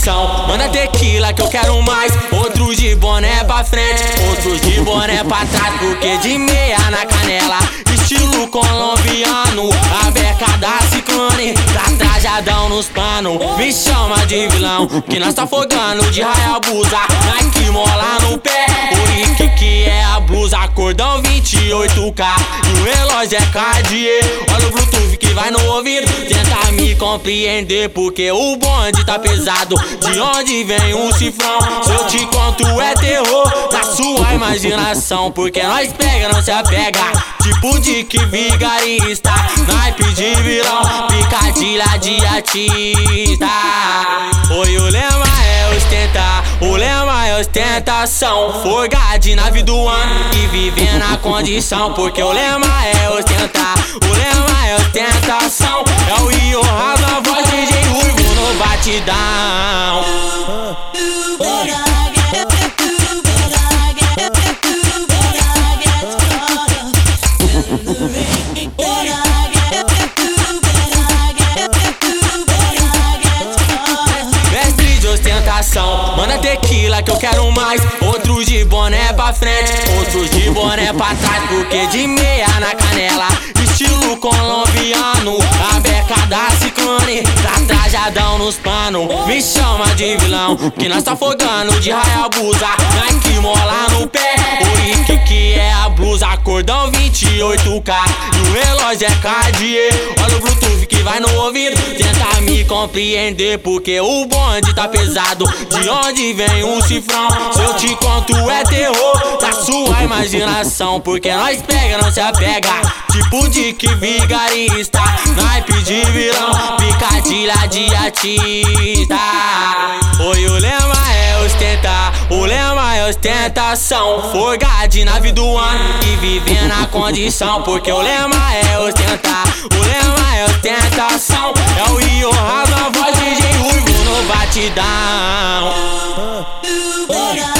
ostentação. Manda tequila que eu quero mais. Outros de boné pra frente, outros de boné pra trás, porque de meia na canela, estilo colombiano, a beca da Ciclone, tá trajadão nos panos. Me chama de vilão, que nós tá fogando de Hayabusa. Nike mola no pé, o Rick que é a blusa. Cordão 28K e o relógio é Cartier. Olha o Bluetooth que vai no ouvido, tenta me compreender, porque o bonde tá pesado. De onde vem um cifrão? Se eu te conto é terror na sua imaginação, porque nós pega, não se apega. Tipo de que vigarista, naipe de vilão, picadilha de artista. Oi, o lema é ostentar, o lema é ostentação. Forgar de nave do ano e viver na condição, porque o lema é ostentar, o lema é ostentação. É o Ioha na voz de DJ Ruivo no batidão. Mestre de ostentação, manda tequila que eu quero mais. Outros de boné pra frente, outros de boné pra trás, porque de meia na canela, estilo colombiano, a beca da Ciclone, tá trajadão nos panos. Me chama de vilão, que nós tá fogando de Hayabusa. Nike mola no pé, o Rick que é a blusa. Cordão 28K e o relógio é Cartier. Olha o Bluetooth que vai no ouvido, tenta me compreender, porque o bonde tá pesado. De onde vem um cifrão? Se eu te conto é terror na sua imaginação, porque nós pega, não se apega. Tipo de que vigarista, naipe de vilão, picadilha de artista. Oi, o lema é ostentar, o lema é ostentação. Forgar de nave do ano e viver na condição, porque o lema é ostentar, o lema é ostentação. É o Ioha na voz de DJ Ruivo no batidão.